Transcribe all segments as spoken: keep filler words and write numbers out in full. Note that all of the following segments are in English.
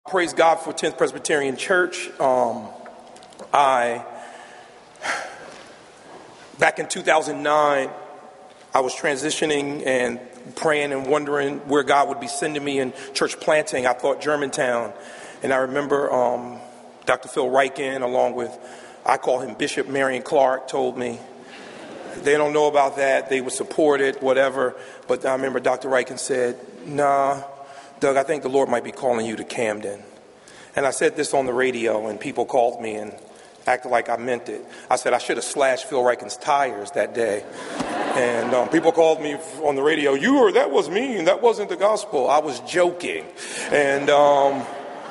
Praise God for tenth Presbyterian Church. Um, I, back in two thousand nine, I was transitioning and praying and wondering where God would be sending me in church planting. I thought Germantown. And I remember um, Doctor Phil Ryken, along with, I call him Bishop Marion Clark, told me, they don't know about that, they would support it, whatever. But I remember Doctor Ryken said, nah, Doug, I think the Lord might be calling you to Camden. And I said this on the radio, and people called me and acted like I meant it. I said I should have slashed Phil Ryken's tires that day. And um, people called me on the radio, you were, that was mean, that wasn't the gospel. I was joking. And um,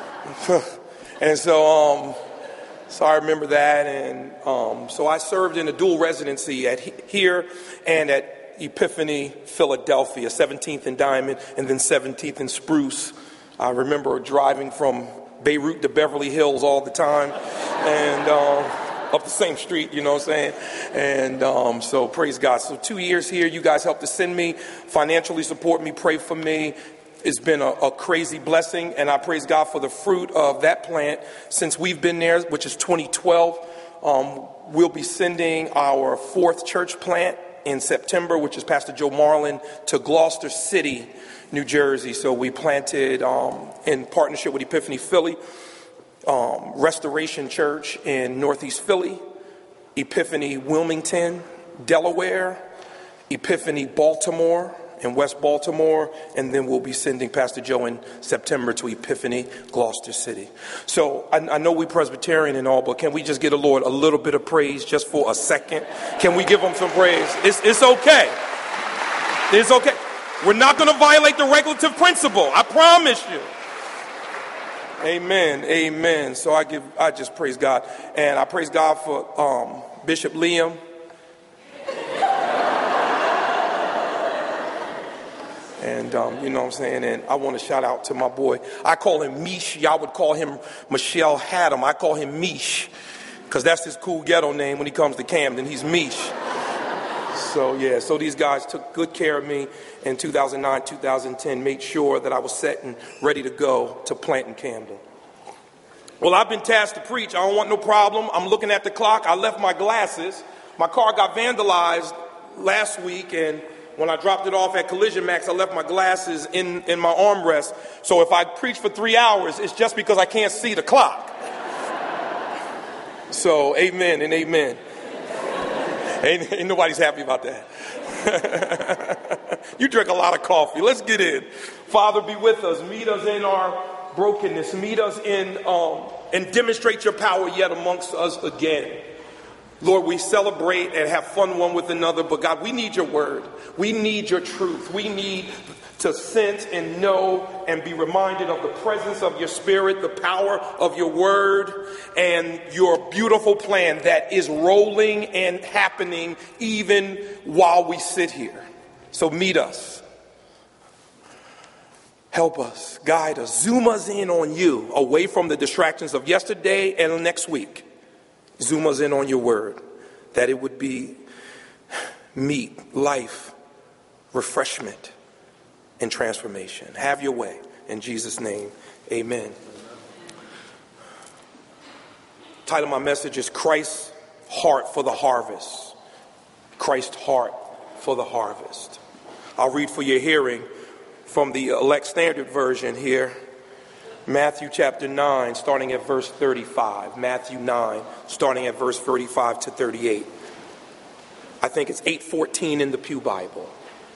and so, um, so I remember that. And um, so I served in a dual residency at he- here and at Epiphany, Philadelphia, seventeenth and Diamond, and then seventeenth and Spruce. I remember driving from Beirut to Beverly Hills all the time, and um, up the same street, you know what I'm saying? And um, so praise God. So two years here, you guys helped to send me, financially support me, pray for me. It's been a, a crazy blessing, and I praise God for the fruit of that plant since we've been there, which is twenty twelve. Um, we'll be sending our fourth church plant in September, which is Pastor Joe Marlin, to Gloucester City, New Jersey. So we planted um, in partnership with Epiphany Philly, um, Restoration Church in Northeast Philly, Epiphany Wilmington, Delaware, Epiphany Baltimore in West Baltimore, and then we'll be sending Pastor Joe in September to Epiphany, Gloucester City. So I, I know we Presbyterian and all, but can we just get the Lord a little bit of praise just for a second? Can we give him some praise? It's, it's okay. It's okay. We're not going to violate the regulative principle. I promise you. Amen. Amen. So I give, I just praise God. And I praise God for um, Bishop Liam. And, um, you know what I'm saying? And I want to shout out to my boy. I call him Mish. Y'all would call him Michelle Haddam. I call him Mish because that's his cool ghetto name when he comes to Camden. He's Mish. So, yeah, so these guys took good care of me in two thousand nine, two thousand ten, made sure that I was set and ready to go to plant in Camden. Well, I've been tasked to preach. I don't want no problem. I'm looking at the clock. I left my glasses. My car got vandalized last week, and when I dropped it off at Collision Max, I left my glasses in, in my armrest. So if I preach for three hours, it's just because I can't see the clock. So amen and amen. Ain't, ain't nobody's happy about that. You drink a lot of coffee. Let's get in. Father, be with us. Meet us in our brokenness. Meet us in um, and demonstrate your power yet amongst us again. Lord, we celebrate and have fun one with another, but God, we need your word. We need your truth. We need to sense and know and be reminded of the presence of your spirit, the power of your word, and your beautiful plan that is rolling and happening even while we sit here. So meet us. Help us, guide us, zoom us in on you, away from the distractions of yesterday and next week. Zoom us in on your word, that it would be meat, life, refreshment, and transformation. Have your way. In Jesus' name, amen. Title of my message is Christ's Heart for the Harvest. Christ's Heart for the Harvest. I'll read for your hearing from the Elect Standard Version here. Matthew chapter nine, starting at verse thirty-five. Matthew nine, starting at verse thirty-five to thirty-eight. I think it's eight fourteen in the Pew Bible.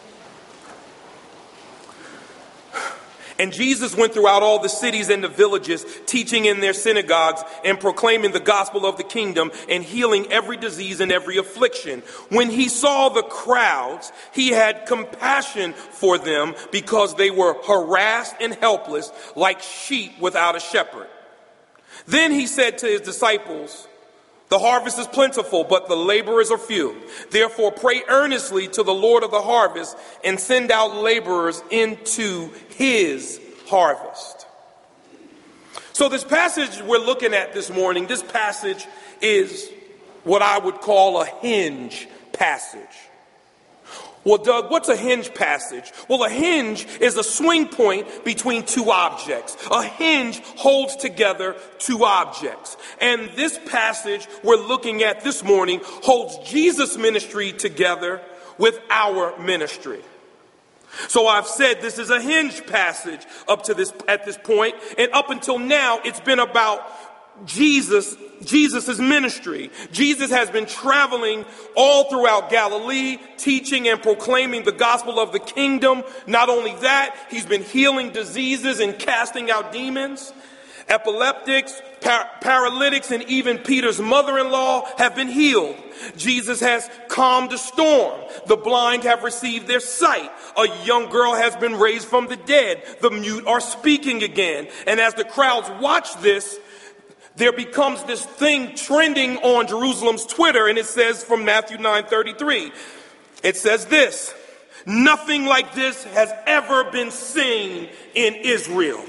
And Jesus went throughout all the cities and the villages, teaching in their synagogues and proclaiming the gospel of the kingdom and healing every disease and every affliction. When he saw the crowds, he had compassion for them because they were harassed and helpless like sheep without a shepherd. Then he said to his disciples, the harvest is plentiful, but the laborers are few. Therefore, pray earnestly to the Lord of the harvest and send out laborers into his harvest. So this passage we're looking at this morning, this passage is what I would call a hinge passage. Well, Doug, what's a hinge passage? Well, a hinge is a swing point between two objects. A hinge holds together two objects. And this passage we're looking at this morning holds Jesus' ministry together with our ministry. So I've said this is a hinge passage up to this at this point, and up until now it's been about Jesus, Jesus' ministry. Jesus has been traveling all throughout Galilee, teaching and proclaiming the gospel of the kingdom. Not only that, he's been healing diseases and casting out demons. Epileptics, par- paralytics, and even Peter's mother-in-law have been healed. Jesus has calmed a storm. The blind have received their sight. A young girl has been raised from the dead. The mute are speaking again. And as the crowds watch this, there becomes this thing trending on Jerusalem's Twitter, and it says from Matthew nine thirty-three, it says this: nothing like this has ever been seen in Israel.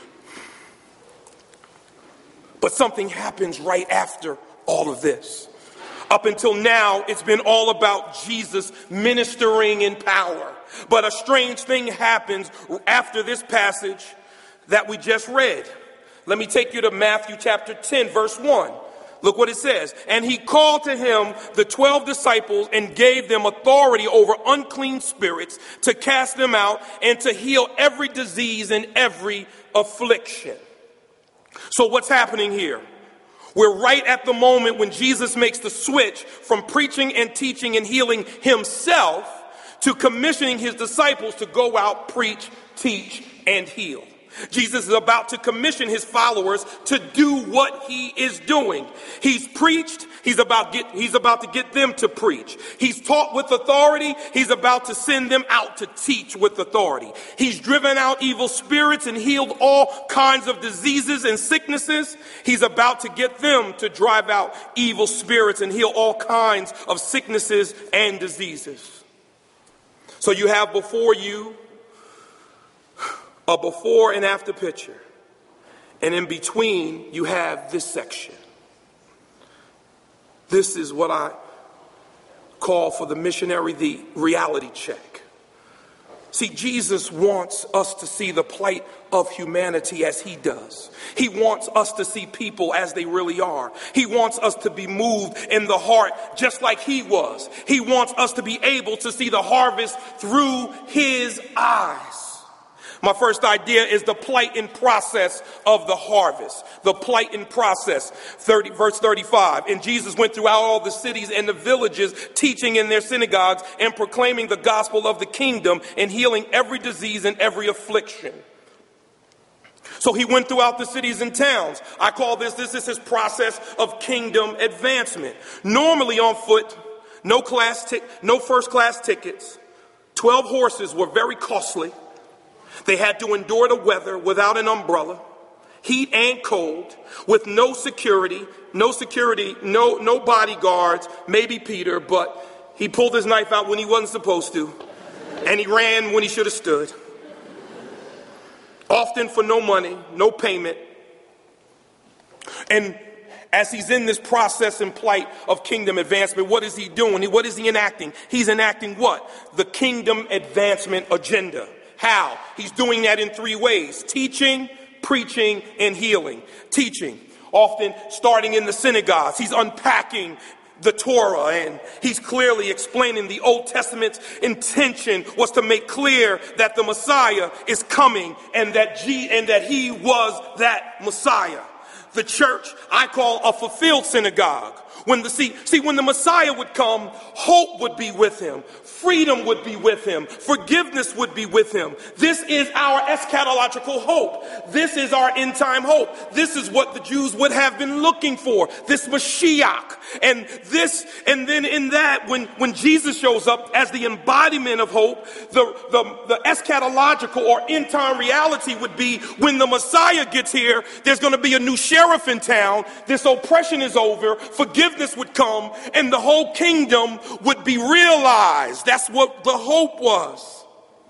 But something happens right after all of this. Up until now, it's been all about Jesus ministering in power. But a strange thing happens after this passage that we just read. Let me take you to Matthew chapter ten, verse one. Look what it says. And he called to him the twelve disciples and gave them authority over unclean spirits to cast them out and to heal every disease and every affliction. So what's happening here? We're right at the moment when Jesus makes the switch from preaching and teaching and healing himself to commissioning his disciples to go out, preach, teach, and heal. Jesus is about to commission his followers to do what he is doing. He's preached. He's about get, he's about to get them to preach. He's taught with authority. He's about to send them out to teach with authority. He's driven out evil spirits and healed all kinds of diseases and sicknesses. He's about to get them to drive out evil spirits and heal all kinds of sicknesses and diseases. So you have before you a before and after picture. And in between, you have this section. This is what I call for the missionary the reality check. See, Jesus wants us to see the plight of humanity as he does. He wants us to see people as they really are. He wants us to be moved in the heart just like he was. He wants us to be able to see the harvest through his eyes. My first idea is the plight and process of the harvest. The plight and process. thirty, verse thirty-five. And Jesus went throughout all the cities and the villages, teaching in their synagogues and proclaiming the gospel of the kingdom and healing every disease and every affliction. So he went throughout the cities and towns. I call this, this is his process of kingdom advancement. Normally on foot, no class, t- no first class tickets. Twelve horses were very costly. They had to endure the weather without an umbrella, heat and cold, with no security, no security, no, no bodyguards, maybe Peter, but he pulled his knife out when he wasn't supposed to, and he ran when he should have stood. Often for no money, no payment. And as he's in this process and plight of kingdom advancement, what is he doing? What is he enacting? He's enacting what? The kingdom advancement agenda. How? He's doing that in three ways: teaching, preaching, and healing. Teaching, often starting in the synagogues. He's unpacking the Torah, and he's clearly explaining the Old Testament's intention was to make clear that the Messiah is coming and that G- and that he was that Messiah. The church I call a fulfilled synagogue. When the see, see when the Messiah would come, hope would be with him. Freedom would be with him. Forgiveness would be with him. This is our eschatological hope. This is our end time hope. This is what the Jews would have been looking for. This Mashiach. And this, and then in that, when, when Jesus shows up as the embodiment of hope, the, the, the eschatological or end time reality would be when the Messiah gets here, there's going to be a new sheriff in town. This oppression is over. Forgiveness would come and the whole kingdom would be realized. That's what the hope was.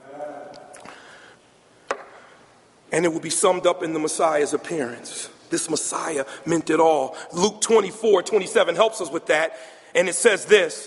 And it would be summed up in the Messiah's appearance. This Messiah meant it all. Luke twenty-four twenty-seven helps us with that. And it says this: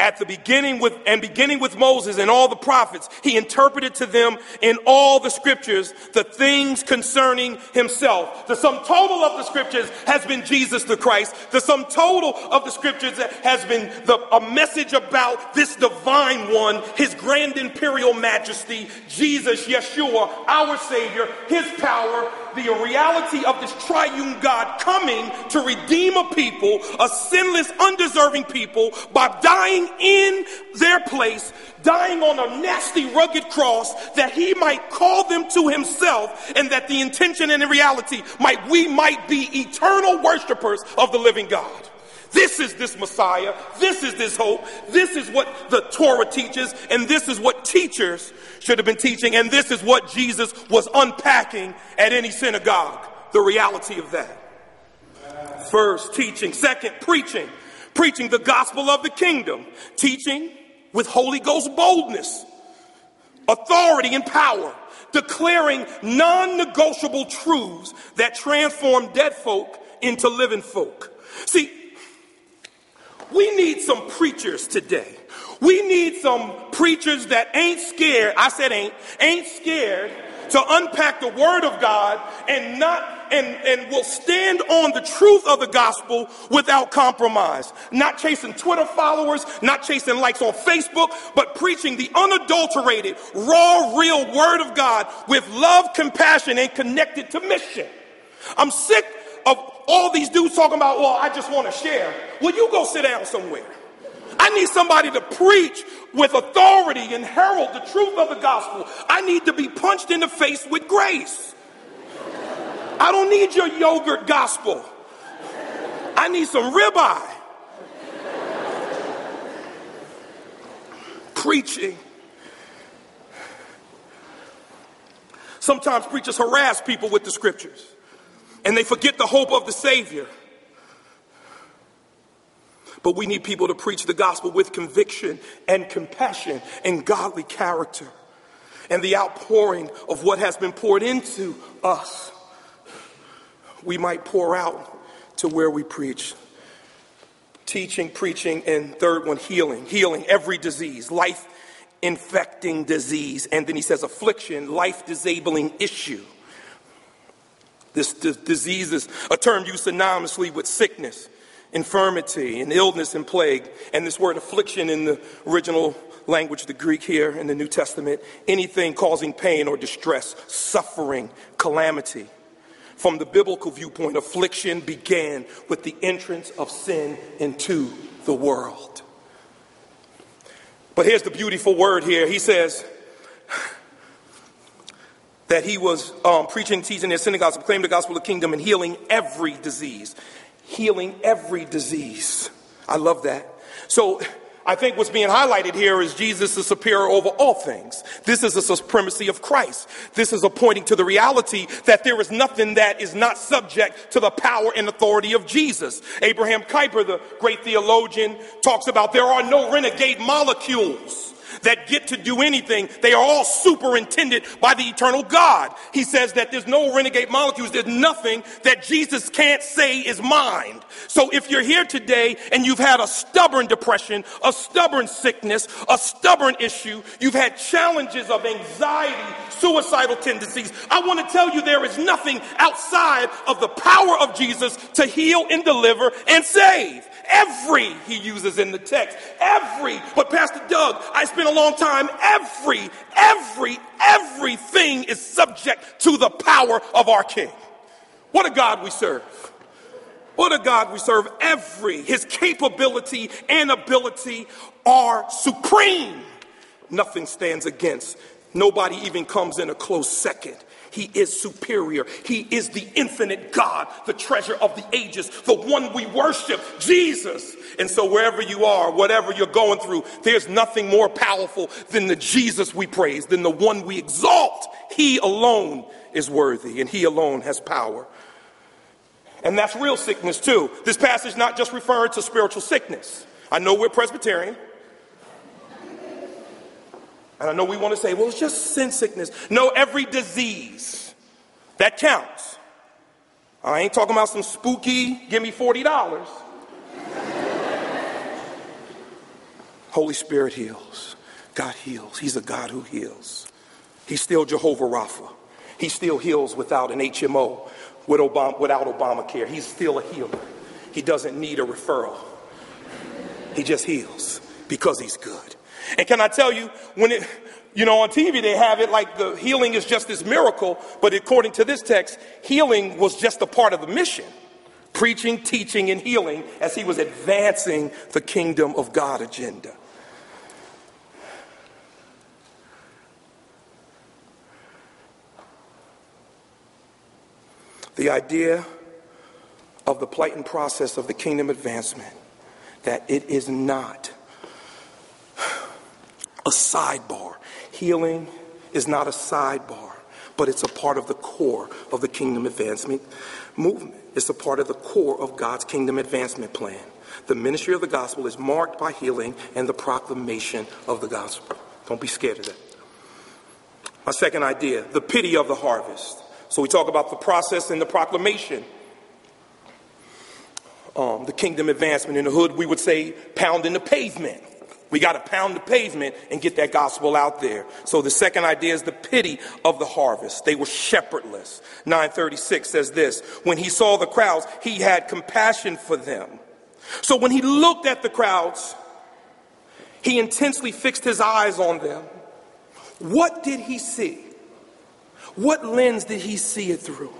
At the beginning with, and beginning with Moses and all the prophets, he interpreted to them in all the scriptures the things concerning himself. The sum total of the scriptures has been Jesus the Christ. The sum total of the scriptures has been the, a message about this divine one, his grand imperial majesty, Jesus, Yeshua, our Savior, his power, the reality of this triune God coming to redeem a people, a sinless, undeserving people, by dying in their place, dying on a nasty, rugged cross, that he might call them to himself, and that the intention and the reality might we might be eternal worshipers of the living God. This is this Messiah. This is this hope. This is what the Torah teaches, and this is what teachers should have been teaching, and this is what Jesus was unpacking at any synagogue, the reality of that. First, teaching. Second, preaching. Preaching the gospel of the kingdom. Teaching with Holy Ghost boldness, authority, and power. Declaring non-negotiable truths that transform dead folk into living folk. See, we need some preachers today. We need some preachers that ain't scared, I said ain't, ain't scared to unpack the word of God and not and, and will stand on the truth of the gospel without compromise. Not chasing Twitter followers, not chasing likes on Facebook, but preaching the unadulterated, raw, real word of God with love, compassion, and connected to mission. I'm sick of all these dudes talking about, well, I just want to share. Well, you go sit down somewhere. I need somebody to preach with authority and herald the truth of the gospel. I need to be punched in the face with grace. I don't need your yogurt gospel. I need some ribeye. Preaching. Sometimes preachers harass people with the scriptures, and they forget the hope of the Savior. But we need people to preach the gospel with conviction and compassion and godly character, and the outpouring of what has been poured into us, we might pour out to where we preach. Teaching, preaching, and third one, healing. Healing every disease, life-infecting disease. And then he says affliction, life-disabling issue. This d- disease is a term used synonymously with sickness, infirmity, and illness and plague. And this word affliction in the original language, the Greek here in the New Testament, anything causing pain or distress, suffering, calamity. From the biblical viewpoint, affliction began with the entrance of sin into the world. But here's the beautiful word here. He says that he was um, preaching and teaching in their synagogues, proclaiming the gospel of the kingdom and healing every disease. Healing every disease. I love that. So I think what's being highlighted here is Jesus is superior over all things. This is a supremacy of Christ. This is a pointing to the reality that there is nothing that is not subject to the power and authority of Jesus. Abraham Kuyper, the great theologian, talks about there are no renegade molecules that get to do anything. They are all superintended by the eternal God. He says that there's no renegade molecules. There's nothing that Jesus can't say is mine. So if you're here today and you've had a stubborn depression, a stubborn sickness, a stubborn issue, you've had challenges of anxiety, suicidal tendencies, I want to tell you there is nothing outside of the power of Jesus to heal and deliver and save. Every, he uses in the text, every, but Pastor Doug, I spent a long time, every, every, everything is subject to the power of our King. What a God we serve. What a God we serve. Every, his capability and ability are supreme. Nothing stands against. Nobody even comes in a close second. He is superior. He is the infinite God, the treasure of the ages, the one we worship, Jesus. And so wherever you are, whatever you're going through, there's nothing more powerful than the Jesus we praise, than the one we exalt. He alone is worthy, and he alone has power. And that's real sickness too. This passage not just referring to spiritual sickness. I know we're Presbyterian. And I know we want to say, well, it's just sin sickness. No, every disease that counts. I ain't talking about some spooky, give me forty dollars. Holy Spirit heals. God heals. He's a God who heals. He's still Jehovah Rapha. He still heals without an H M O, with Obama, without Obamacare. He's still a healer. He doesn't need a referral. He just heals because he's good. And can I tell you, when it, you know, on T V they have it like the healing is just this miracle, but according to this text, healing was just a part of the mission. Preaching, teaching, and healing as he was advancing the kingdom of God agenda. The idea of the plight and process of the kingdom advancement, that it is not a sidebar. Healing is not a sidebar, but it's a part of the core of the kingdom advancement movement. It's a part of the core of God's kingdom advancement plan. The ministry of the gospel is marked by healing and the proclamation of the gospel. Don't be scared of that. My second idea, the pity of the harvest. So we talk about the process and the proclamation. Um, the kingdom advancement in the hood, we would say pounding the pavement. We got to pound the pavement and get that gospel out there. So the second idea is the pity of the harvest. They were shepherdless. nine thirty-six says this: when he saw the crowds, he had compassion for them. So when he looked at the crowds, he intensely fixed his eyes on them. What did he see? What lens did he see it through?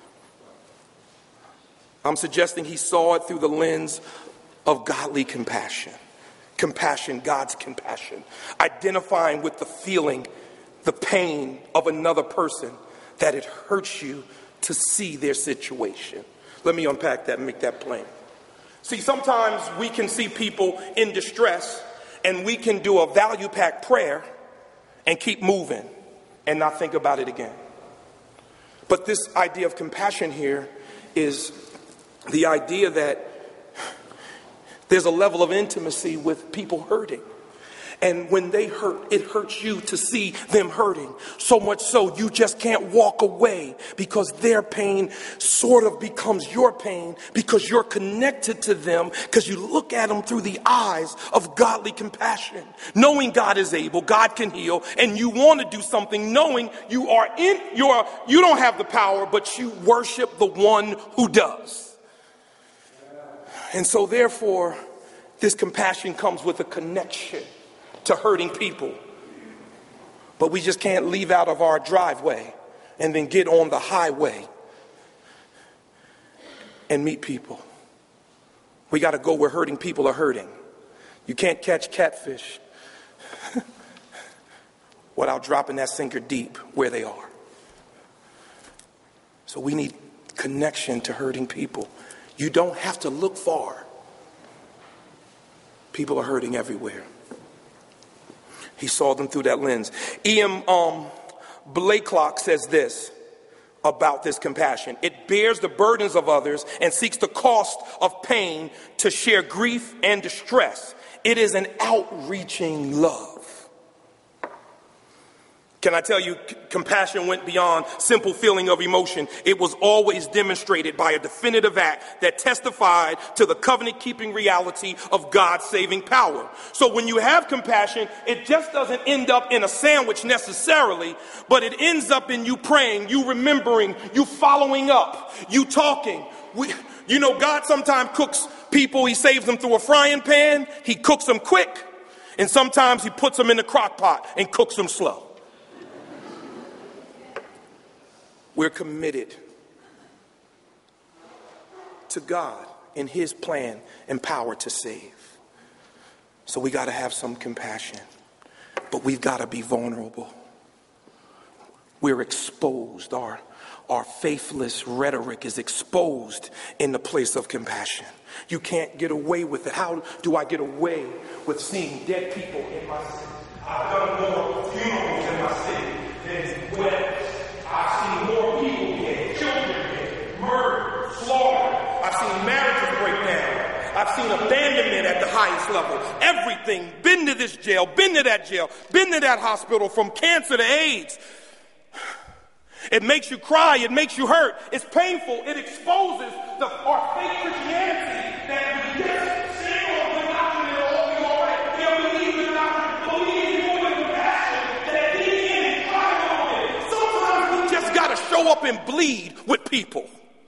I'm suggesting he saw it through the lens of godly compassion. Compassion, God's compassion. Identifying with the feeling, the pain of another person, that it hurts you to see their situation. Let me unpack that and make that plain. See, sometimes we can see people in distress and we can do a value-packed prayer and keep moving and not think about it again. But this idea of compassion here is the idea that there's a level of intimacy with people hurting. And when they hurt, it hurts you to see them hurting. So much so you just can't walk away because their pain sort of becomes your pain because you're connected to them, because you look at them through the eyes of godly compassion. Knowing God is able, God can heal, and you want to do something knowing you are in your, you don't have the power, but you worship the one who does. And so therefore, this compassion comes with a connection to hurting people. But we just can't leave out of our driveway and then get on the highway and meet people. We got to go where hurting people are hurting. You can't catch catfish without dropping that sinker deep where they are. So we need connection to hurting people. You don't have to look far. People are hurting everywhere. He saw them through that lens. E M Um, Blakelock says this about this compassion: it bears the burdens of others and seeks the cost of pain to share grief and distress. It is an outreaching love. Can I tell you, c- compassion went beyond simple feeling of emotion. It was always demonstrated by a definitive act that testified to the covenant-keeping reality of God's saving power. So when you have compassion, it just doesn't end up in a sandwich necessarily, but it ends up in you praying, you remembering, you following up, you talking. We, you know, God sometimes cooks people, he saves them through a frying pan, he cooks them quick, and sometimes he puts them in the crock pot and cooks them slow. We're committed to God in his plan and power to save. So we got to have some compassion, but we've got to be vulnerable. We're exposed. Our, our faithless rhetoric is exposed in the place of compassion. You can't get away with it. How do I get away with seeing dead people in my city? I've done more funerals in my city than weddings. I've seen more people dead, children dead, murdered, slaughtered. I've seen marriages break down. I've seen abandonment at the highest level. Everything. Been to this jail, been to that jail, been to that hospital, from cancer to AIDS. It makes you cry. It makes you hurt. It's painful. It exposes the, our fake Christianity that we just sing on the doctrine and all we all right. Yeah, we need up and bleed with people.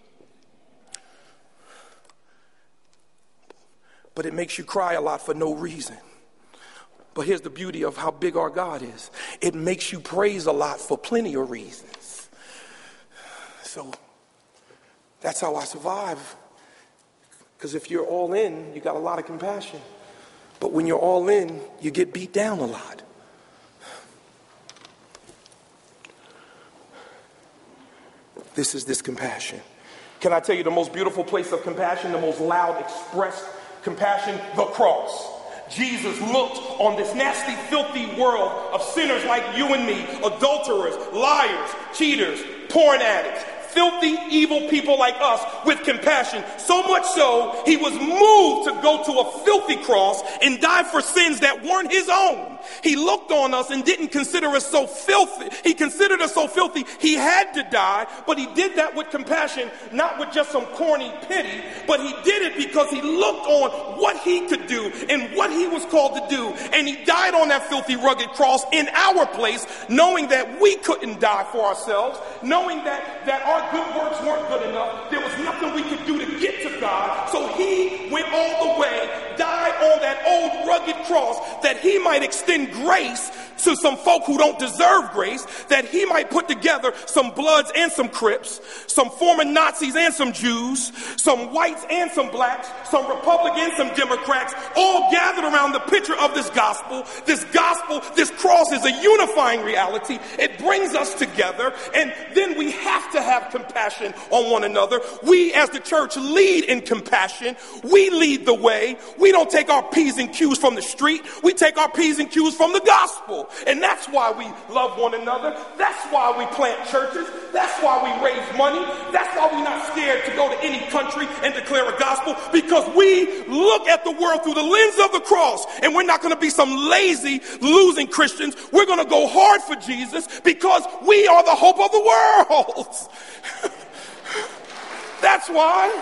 But it makes you cry a lot for no reason. But here's the beauty of how big our God is. It makes you praise a lot for plenty of reasons. So that's how I survive. Because if you're all in, you got a lot of compassion. But when you're all in, you get beat down a lot. This is this compassion. Can I tell you the most beautiful place of compassion, the most loud expressed compassion? The cross. Jesus looked on this nasty, filthy world of sinners like you and me, adulterers, liars, cheaters, porn addicts, filthy, evil people like us with compassion. So much so, he was moved to go to a filthy cross and die for sins that weren't his own. He looked on us and didn't consider us so filthy. He considered us so filthy, he had to die, but he did that with compassion, not with just some corny pity, but he did it because he looked on what he could do and what he was called to do. And he died on that filthy, rugged cross in our place, knowing that we couldn't die for ourselves, knowing that, that our good works weren't good enough. There was nothing we could do to get to God. So he went all the way, died on that old rugged cross that he might extend grace to some folk who don't deserve grace, that he might put together some Bloods and some Crips, some former Nazis and some Jews, some whites and some blacks, some Republicans, some Democrats, all gathered around the picture of this gospel. This gospel, this cross is a unifying reality. It brings us together, and then we have to have compassion on one another. We as the church lead in compassion. We lead the way. We don't take our P's and Q's from the street. We take our P's and Q's from the gospel. And that's why we love one another. That's why we plant churches. That's why we raise money. That's why we're not scared to go to any country and declare a gospel, because we look at the world through the lens of the cross, and we're not going to be some lazy, losing Christians. We're going to go hard for Jesus because we are the hope of the world. That's why.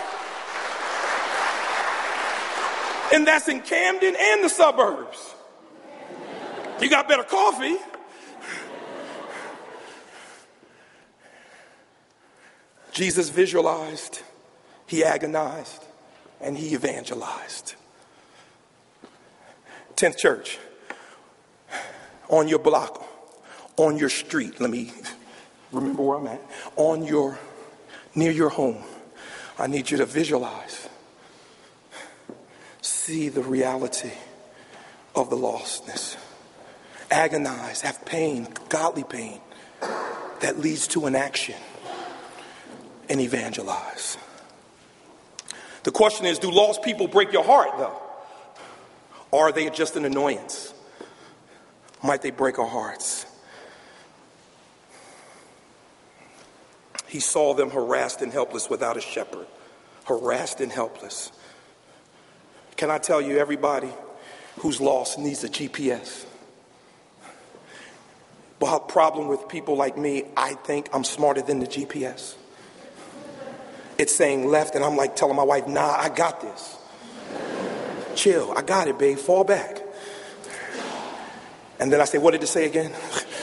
And that's in Camden and the suburbs. You got better coffee. Jesus visualized, he agonized, and he evangelized. tenth Church, on your block, on your street, let me remember where I'm at, on your, near your home, I need you to visualize, see the reality of the lostness. Agonize, have pain, godly pain that leads to an action, and evangelize. The question is, do lost people break your heart though? Or are they just an annoyance? Might they break our hearts? He saw them harassed and helpless without a shepherd. Harassed and helpless. Can I tell you, everybody who's lost needs a G P S. But the problem with people like me, I think I'm smarter than the G P S. It's saying left, and I'm like telling my wife, nah, I got this. Chill, I got it, babe, fall back. And then I say, what did it say again?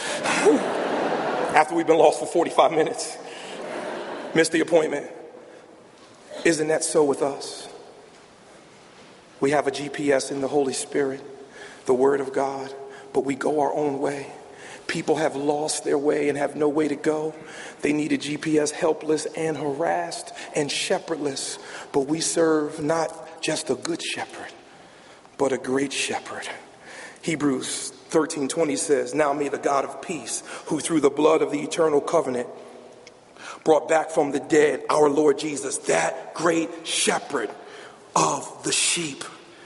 After we've been lost for forty-five minutes. Missed the appointment. Isn't that so with us? We have a G P S in the Holy Spirit, the Word of God, but we go our own way. People have lost their way and have no way to go. They need a G P S, helpless and harassed and shepherdless. But we serve not just a good shepherd, but a great shepherd. Hebrews thirteen twenty says, now may the God of peace, who through the blood of the eternal covenant brought back from the dead our Lord Jesus, that great shepherd of the sheep.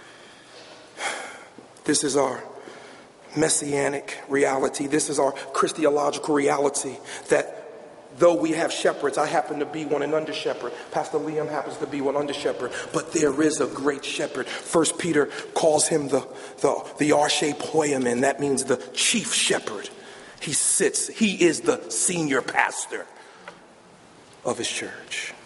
This is our messianic reality. This is our Christological reality, that though we have shepherds, I happen to be one, an under shepherd. Pastor Liam happens to be one under shepherd, but there is a great shepherd. First Peter calls him the the the Arshe Poyamin. That means the chief shepherd. He sits. He is the senior pastor of his church.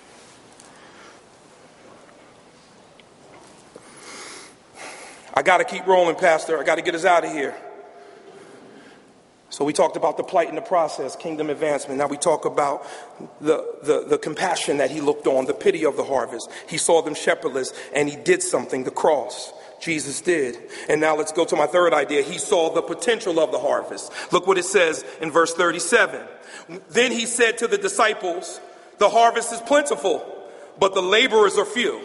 I got to keep rolling, Pastor. I got to get us out of here. So we talked about the plight in the process, kingdom advancement. Now we talk about the, the, the compassion that he looked on, the pity of the harvest. He saw them shepherdless and he did something, the cross. Jesus did. And now let's go to my third idea. He saw the potential of the harvest. Look what it says in verse thirty-seven. Then he said to the disciples, the harvest is plentiful, but the laborers are few.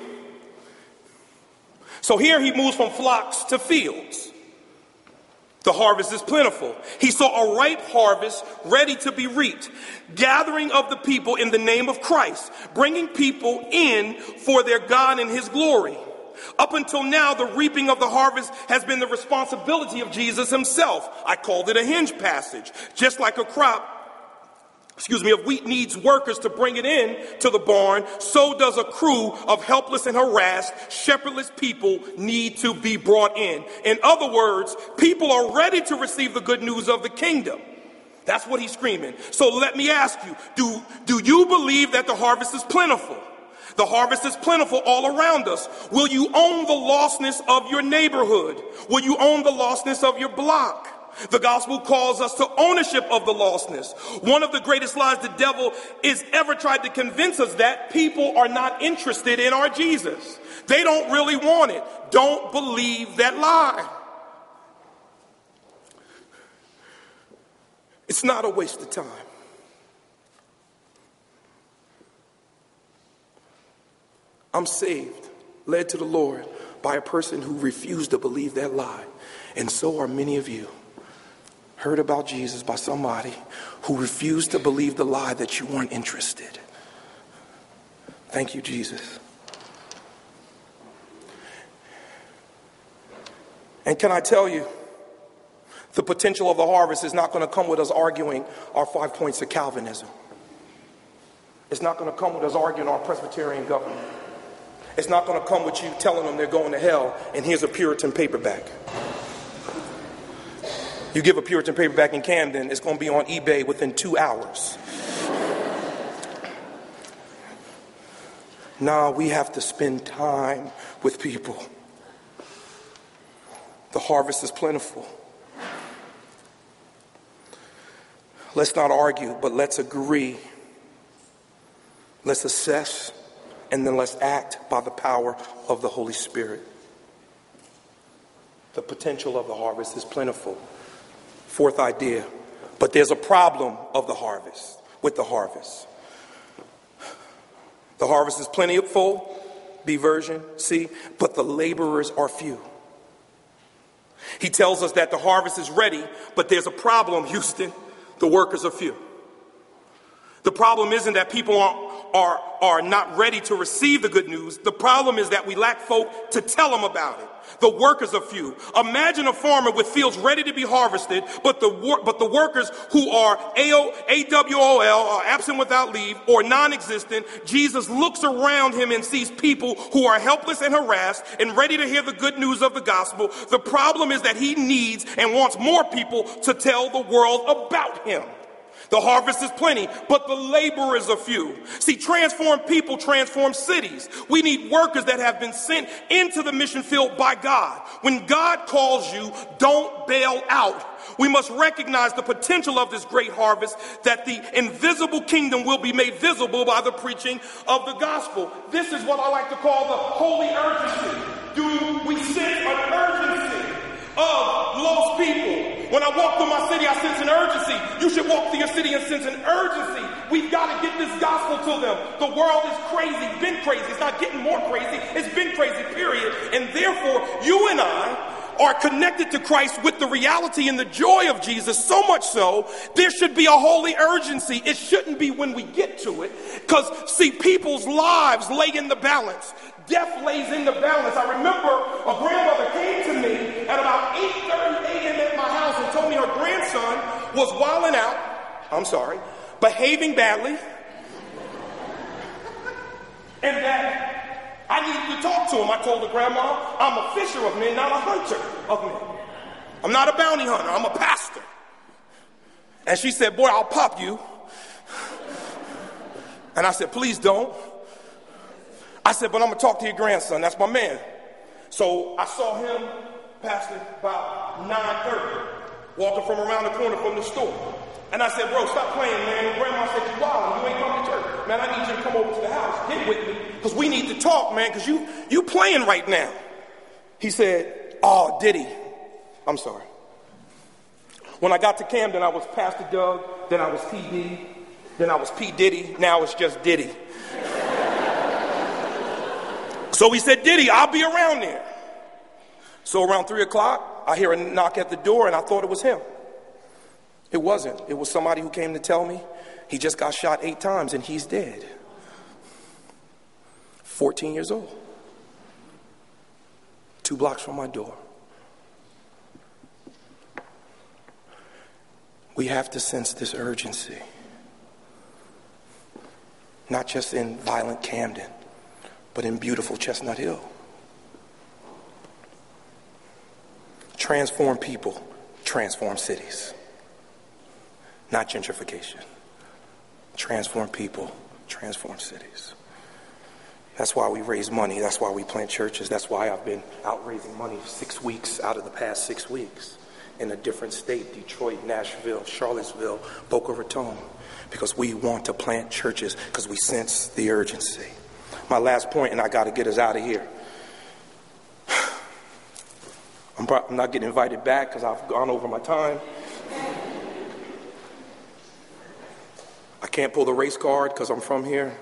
So here he moves from flocks to fields. The harvest is plentiful. He saw a ripe harvest ready to be reaped. Gathering of the people in the name of Christ. Bringing people in for their God and his glory. Up until now, the reaping of the harvest has been the responsibility of Jesus himself. I called it a hinge passage. Just like a crop, excuse me, of wheat needs workers to bring it in to the barn, so does a crew of helpless and harassed, shepherdless people need to be brought in. In other words, people are ready to receive the good news of the kingdom. That's what he's screaming. So let me ask you, do, do you believe that the harvest is plentiful? The harvest is plentiful all around us. Will you own the lostness of your neighborhood? Will you own the lostness of your block? The gospel calls us to ownership of the lostness. One of the greatest lies the devil is ever tried to convince us that people are not interested in our Jesus. They don't really want it. Don't believe that lie. It's not a waste of time. I'm saved, led to the Lord by a person who refused to believe that lie. And so are many of you. Heard about Jesus by somebody who refused to believe the lie that you weren't interested. Thank you, Jesus. And can I tell you, the potential of the harvest is not going to come with us arguing our five points of Calvinism. It's not going to come with us arguing our Presbyterian government. It's not going to come with you telling them they're going to hell and here's a Puritan paperback. You give a Puritan paperback in Camden, it's going to be on eBay within two hours. Now we have to spend time with people. The harvest is plentiful. Let's not argue, but let's agree. Let's assess, and then let's act by the power of the Holy Spirit. The potential of the harvest is plentiful. Fourth idea, but there's a problem of the harvest, with the harvest. The harvest is plentiful, B version, C, but the laborers are few. He tells us that the harvest is ready, but there's a problem, Houston. The workers are few. The problem isn't that people are, are, are not ready to receive the good news. The problem is that we lack folk to tell them about it. The workers are few. Imagine a farmer with fields ready to be harvested, but the wor- but the workers who are A W O L, are absent without leave, or non-existent. Jesus looks around him and sees people who are helpless and harassed and ready to hear the good news of the gospel. The problem is that he needs and wants more people to tell the world about him. The harvest is plenty, but the laborers are few. See, transformed people transform cities. We need workers that have been sent into the mission field by God. When God calls you, don't bail out. We must recognize the potential of this great harvest, that the invisible kingdom will be made visible by the preaching of the gospel. This is what I like to call the holy urgency. Do we sense an urgency of lost people? When I walk through my city, I sense an urgency. You should walk through your city and sense an urgency. We've got to get this gospel to them. The world is crazy, been crazy. It's not getting more crazy. It's been crazy, period. And therefore, you and I are connected to Christ with the reality and the joy of Jesus, so much so, there should be a holy urgency. It shouldn't be when we get to it. Because, see, people's lives lay in the balance. Death lays in the balance. I remember a grandmother came to me at about eight thirty a.m. at my house and told me her grandson was wilding out, I'm sorry, behaving badly, and that I needed to talk to him. I told the grandma, I'm a fisher of men, not a hunter of men. I'm not a bounty hunter, I'm a pastor. And she said, boy, I'll pop you. And I said, please don't. I said, but I'm going to talk to your grandson. That's my man. So I saw him, Pastor, about nine thirty. walking from around the corner from the store. And I said, bro, stop playing, man. And Grandma said, you wild. You ain't coming to church. Man, I need you to come over to the house. Get with me. Because we need to talk, man, because you, you playing right now. He said, oh, Diddy. I'm sorry. When I got to Camden, I was Pastor Doug. Then I was T D. Then I was P. Diddy. Now it's just Diddy. So he said, Diddy, I'll be around there. So around three o'clock, I hear a knock at the door, and I thought it was him. It wasn't. It was somebody who came to tell me he just got shot eight times and he's dead. fourteen years old. Two blocks from my door. We have to sense this urgency. Not just in violent Camden, but in beautiful Chestnut Hill. Transform people, transform cities. Not gentrification. Transform people, transform cities. That's why we raise money. That's why we plant churches. That's why I've been out raising money six weeks out of the past six weeks in a different state: Detroit, Nashville, Charlottesville, Boca Raton. Because we want to plant churches because we sense the urgency. My last point, and I got to get us out of here. I'm, pro- I'm not getting invited back because I've gone over my time. I can't pull the race card because I'm from here.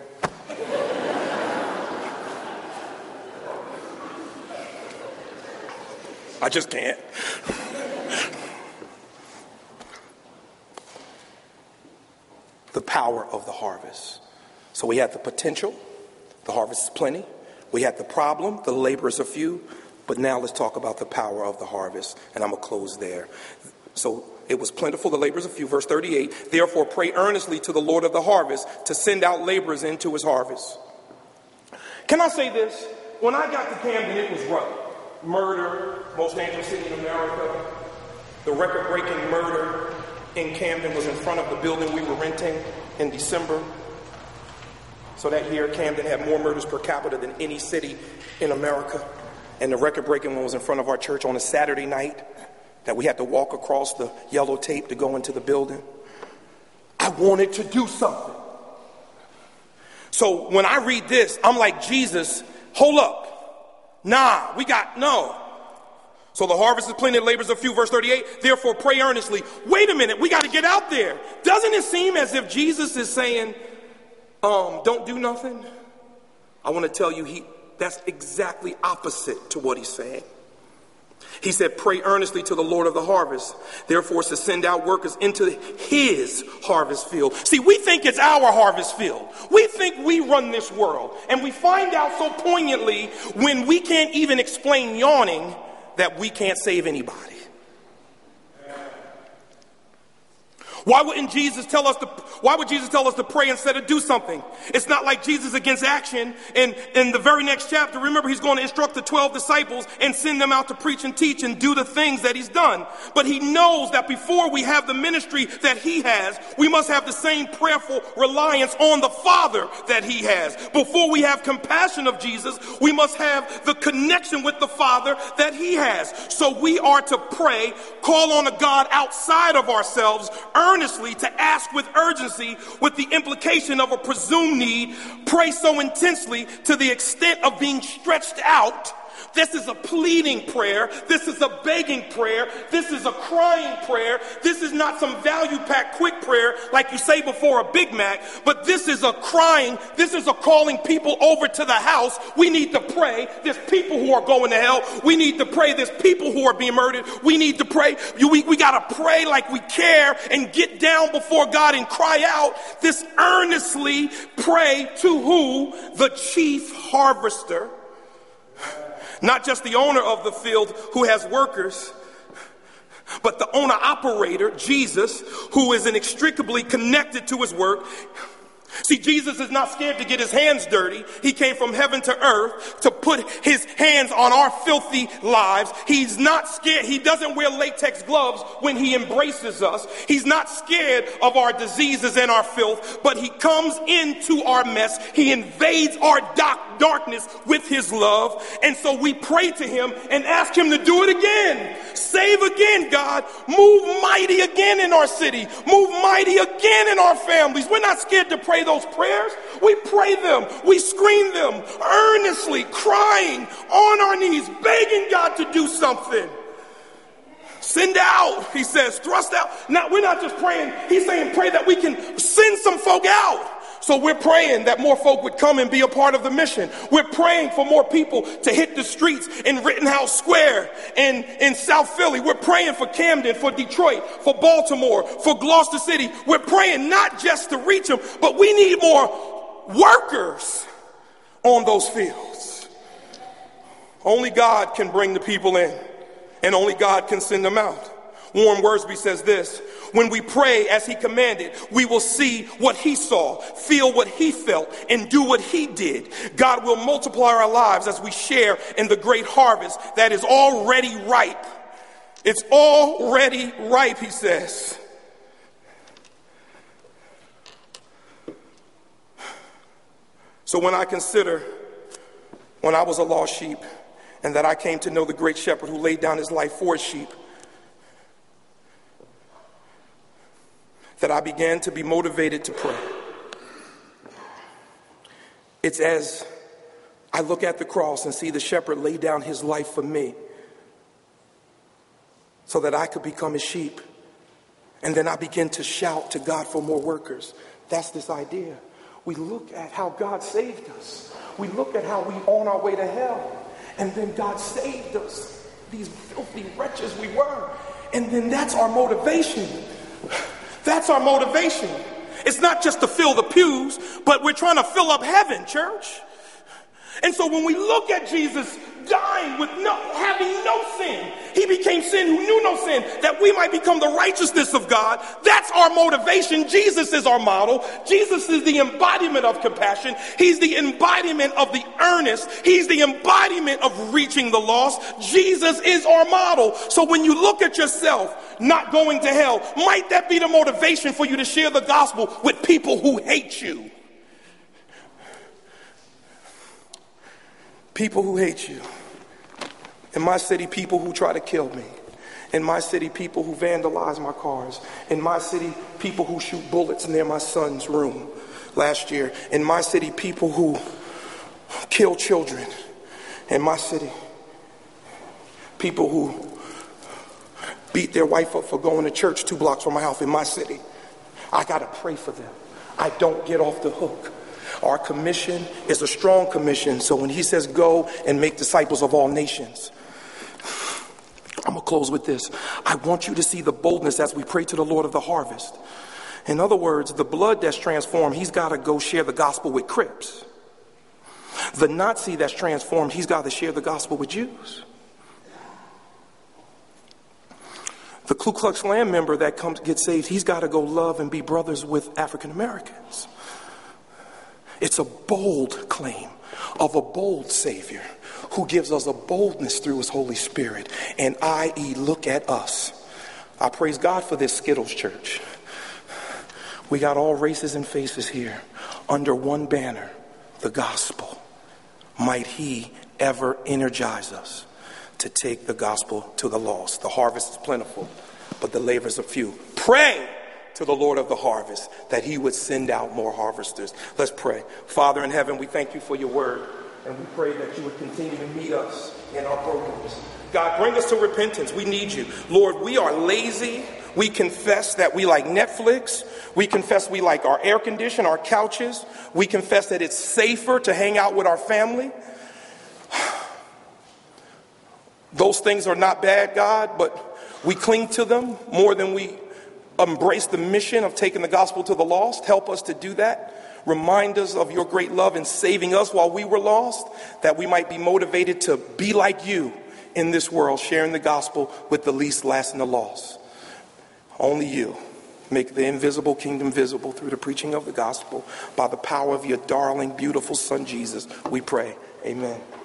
I just can't. The power of the harvest. So we have the potential, the harvest is plenty. We had the problem, the laborers are few. But now let's talk about the power of the harvest. And I'm going to close there. So it was plentiful, the laborers are few. Verse thirty-eight, therefore pray earnestly to the Lord of the harvest to send out laborers into his harvest. Can I say this? When I got to Camden, it was rough. Murder, most dangerous city in America. The record-breaking murder in Camden was in front of the building we were renting in December. So that year, Camden had more murders per capita than any city in America. And the record-breaking one was in front of our church on a Saturday night that we had to walk across the yellow tape to go into the building. I wanted to do something. So when I read this, I'm like, Jesus, hold up. Nah, we got, no. So the harvest is plenty, the laborers are few. Verse thirty-eight, therefore pray earnestly. Wait a minute, we got to get out there. Doesn't it seem as if Jesus is saying, um, don't do nothing? I want to tell you, he that's exactly opposite to what he's saying. He said, pray earnestly to the Lord of the harvest, therefore to send out workers into his harvest field. See, we think it's our harvest field. We think we run this world. And we find out so poignantly when we can't even explain yawning that we can't save anybody. Why wouldn't Jesus tell us to, why would Jesus tell us to pray instead of do something? It's not like Jesus against action. And in the very next chapter, remember, he's going to instruct the twelve disciples and send them out to preach and teach and do the things that he's done. But he knows that before we have the ministry that he has, we must have the same prayerful reliance on the Father that he has. Before we have compassion of Jesus, we must have the connection with the Father that he has. So we are to pray, call on a God outside of ourselves, earnestly, to ask with urgency, with the implication of a presumed need, pray so intensely to the extent of being stretched out. This is a pleading prayer. This is a begging prayer. This is a crying prayer. This is not some value-packed quick prayer like you say before a Big Mac, but this is a crying. This is a calling people over to the house. We need to pray. There's people who are going to hell. We need to pray. There's people who are being murdered. We need to pray. We, we got to pray like we care and get down before God and cry out. This earnestly pray to who? The chief harvester. Not just the owner of the field who has workers, but the owner-operator, Jesus, who is inextricably connected to his work. See, Jesus is not scared to get his hands dirty. He came from heaven to earth to put his hands on our filthy lives. He's not scared. He doesn't wear latex gloves when he embraces us. He's not scared of our diseases and our filth, but he comes into our mess. He invades our dark darkness with his love. And so we pray to him and ask him to do it again. Save again, God. Move mighty again in our city. Move mighty again in our families. We're not scared to pray those prayers. We pray them. We scream them earnestly, crying on our knees, begging God to do something. Send out, he says, thrust out. Now, we're not just praying. He's saying pray that we can send some folk out. So we're praying that more folk would come and be a part of the mission. We're praying for more people to hit the streets in Rittenhouse Square and in South Philly. We're praying for Camden, for Detroit, for Baltimore, for Gloucester City. We're praying not just to reach them, but we need more workers on those fields. Only God can bring the people in, and only God can send them out. Warren Wiersbe says this: when we pray as he commanded, we will see what he saw, feel what he felt, and do what he did. God will multiply our lives as we share in the great harvest that is already ripe. It's already ripe, he says. So when I consider when I was a lost sheep and that I came to know the great shepherd who laid down his life for his sheep, that I began to be motivated to pray. It's as I look at the cross and see the shepherd lay down his life for me so that I could become his sheep. And then I begin to shout to God for more workers. That's this idea. We look at how God saved us. We look at how we on our way to hell. And then God saved us, these filthy wretches we were. And then that's our motivation. That's our motivation. It's not just to fill the pews, but we're trying to fill up heaven, church. And so when we look at Jesus dying with no, having no sin, he became sin who knew no sin, that we might become the righteousness of God. That's our motivation. Jesus is our model. Jesus is the embodiment of compassion. He's the embodiment of the earnest. He's the embodiment of reaching the lost. Jesus is our model. So when you look at yourself not going to hell, might that be the motivation for you to share the gospel with people who hate you? People who hate you. In my city, people who try to kill me. In my city, people who vandalize my cars. In my city, people who shoot bullets near my son's room last year. In my city, people who kill children. In my city, people who beat their wife up for going to church two blocks from my house. In my city, I got to pray for them. I don't get off the hook. Our commission is a strong commission. So when he says go and make disciples of all nations, I'm going to close with this. I want you to see the boldness as we pray to the Lord of the harvest. In other words, the blood that's transformed, he's got to go share the gospel with Crips. The Nazi that's transformed, he's got to share the gospel with Jews. The Ku Klux Klan member that comes gets saved, he's got to go love and be brothers with African Americans. It's a bold claim of a bold Savior who gives us a boldness through his Holy Spirit. And that is, look at us. I praise God for this Skittles church. We got all races and faces here under one banner, the gospel. Might he ever energize us to take the gospel to the lost. The harvest is plentiful, but the labors are few. Pray to the Lord of the harvest that he would send out more harvesters. Let's pray. Father in heaven, we thank you for your word, and we pray that you would continue to meet us in our brokenness. God, bring us to repentance. We need you. Lord, we are lazy. We confess that we like Netflix. We confess we like our air condition, our couches. We confess that it's safer to hang out with our family. Those things are not bad, God, but we cling to them more than we embrace the mission of taking the gospel to the lost. Help us to do that. Remind us of your great love in saving us while we were lost, that we might be motivated to be like you in this world, sharing the gospel with the least, last, and the lost. Only you make the invisible kingdom visible through the preaching of the gospel by the power of your darling, beautiful son, Jesus. We pray. Amen.